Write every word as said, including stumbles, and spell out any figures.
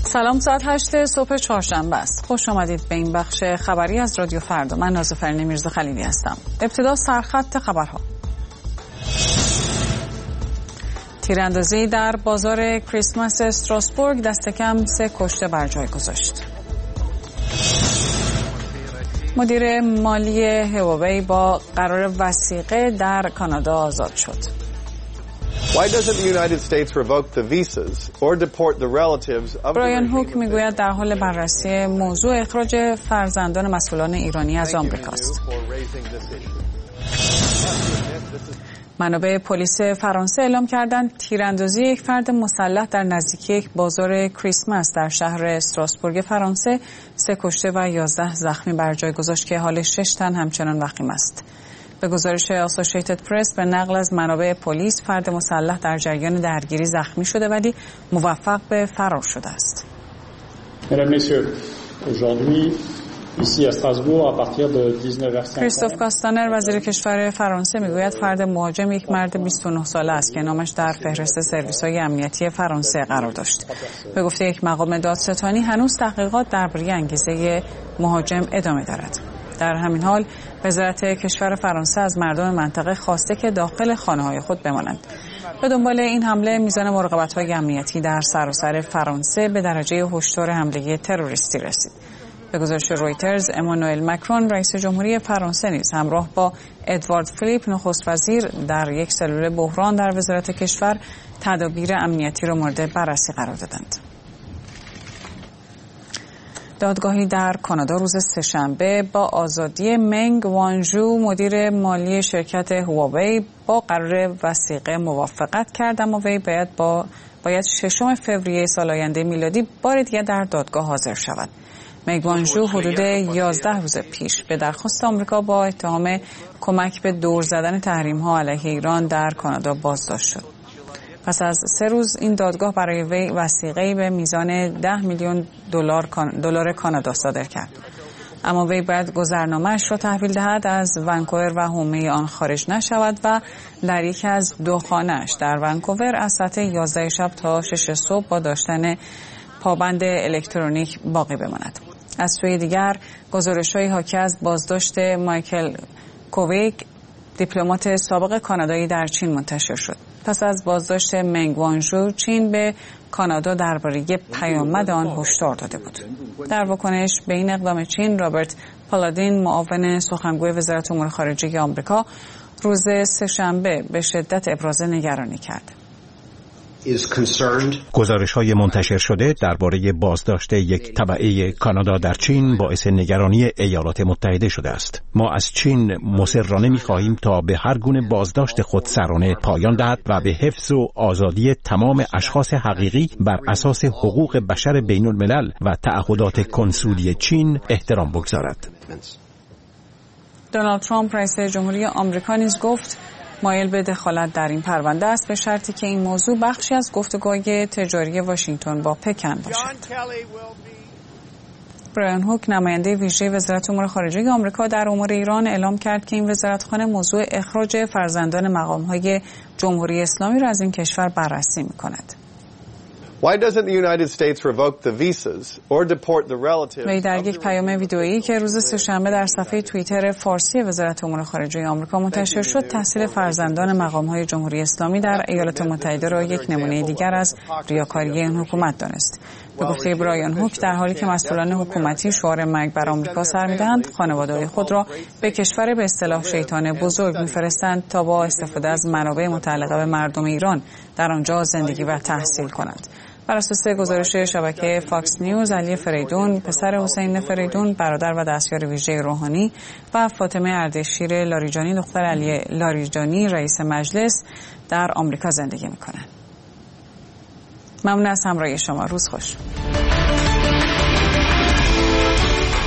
سلام، ساعت هشت صبح چهارشنبه است. خوش آمدید به این بخش خبری از رادیو فردا. من نازفرین میرزا خلیلی هستم. ابتدا سرخط خبرها. تیراندازی در بازار کریسمس استراسبورگ دست کم سه کشته بر جای گذاشت. مدیر مالی هواوی با قرار وثیقه در کانادا آزاد شد. برایان هوک میگوید در حال بررسی موضوع اخراج فرزندان مسئولان ایرانی از آمریکاست. منابع پلیس فرانسه اعلام کردند تیراندازی یک فرد مسلح در نزدیکی یک بازار کریسمس در شهر استراسبورگ فرانسه سه کشته و یازده زخمی بر جای گذاشت که حال شش تن همچنان وخیم است. به گزارش آسوشیتد پرس به نقل از منابع پلیس فرد مسلح در جریان درگیری زخمی شده ولی موفق به فرار شده است. کریستوف کاستانر وزیر کشور فرانسه میگوید فرد مهاجم یک مرد بیست و نه ساله است که نامش در فهرست سرویس‌های امنیتی فرانسه قرار داشت. به گفته یک مقام دادستانی هنوز تحقیقات درباره انگیزه مهاجم ادامه دارد. در همین حال وزارت کشور فرانسه از مردم منطقه خواسته که داخل خانه‌های خود بمانند. به دنبال این حمله میزان مراقبت‌های امنیتی در سراسر فرانسه به درجه هشدار حمله تروریستی رسید. به گزارش رویترز امانوئل مکرون رئیس جمهوری فرانسه نیز همراه با ادوارد فیلیپ نخست وزیر در یک سلول بحران در وزارت کشور تدابیر امنیتی را مورد بررسی قرار دادند. دادگاهی در کانادا روز سه‌شنبه با آزادی منگ وانژو مدیر مالی شرکت هواوی با قرار وثیقه موافقت کرد، اما وی باید با باید ششم فوریه سال آینده میلادی بار دیگر در دادگاه حاضر شود. منگ وانژو حدود یازده روز پیش به درخواست آمریکا با اتهام کمک به دور زدن تحریم‌ها علیه ایران در کانادا بازداشت شد. پس از سه روز این دادگاه برای وی وثیقه‌ای به میزان ده میلیون دلار دلار کانادا صادر کرد. اما وی باید گذرنامه‌اش را تحویل دهد، از ونکوور و حومه آن خارج نشود و در یکی از دو خانه‌اش در ونکوور از ساعت یازده شب تا شش صبح با داشتن پابند الکترونیک باقی بماند. از سوی دیگر گزارش‌های حاکی از بازداشت مایکل کوویک دیپلمات سابق کانادایی در چین منتشر شد. پس از بازداشت منگ وانژو چین به کانادا درباره پیامد آن هشدار داده بود. در واکنش به این اقدام چین، رابرت پالادین معاون سخنگوی وزارت امور خارجه آمریکا روز سه‌شنبه به شدت ابراز نگرانی کرد. گزارش‌های منتشر شده درباره بازداشت یک تبعه کانادا در چین باعث نگرانی ایالات متحده شده است. ما از چین مصرانه می‌خواهیم تا به هر گونه بازداشت خودسرانه پایان دهد و به حفظ و آزادی تمام اشخاص حقیقی بر اساس حقوق بشر بین‌الملل و تعهدات کنسولی چین احترام بگذارد. دونالد ترامپ رئیس جمهوری آمریکا نیز گفت مایل به دخالت در این پرونده است، به شرطی که این موضوع بخشی از گفتگوهای تجاری واشنگتن با پکن باشد. برایان هوک نماینده ویژه وزارت امور خارجه آمریکا در امور ایران اعلام کرد که این وزارتخانه موضوع اخراج فرزندان مقام‌های جمهوری اسلامی را از این کشور بررسی می‌کند. وی در یک پیام ویدئویی که روز سه‌شنبه در صفحه توییتر فارسی وزارت امور خارجه آمریکا منتشر شد، تحصیل فرزندان مقام‌های جمهوری اسلامی در ایالات متحده را یک نمونه دیگر از ریاکاری این حکومت دانست. به گفته برایان هوک، در حالی که مسئولان حکومتی شعار مرگ بر آمریکا سر می‌دهند، خانواده‌های خود را به کشور به اصطلاح شیطان بزرگ می‌فرستند تا با استفاده از منابع متعلقه به مردم ایران در آنجا زندگی و تحصیل کنند. بر اساس گزارش شبکه فاکس نیوز، علی فریدون پسر حسین فریدون برادر و دستیار ویژه روحانی و فاطمه اردشیر لاریجانی دختر علی لاریجانی رئیس مجلس در آمریکا زندگی می‌کنند. ممنون از همراهی شما. روز خوش.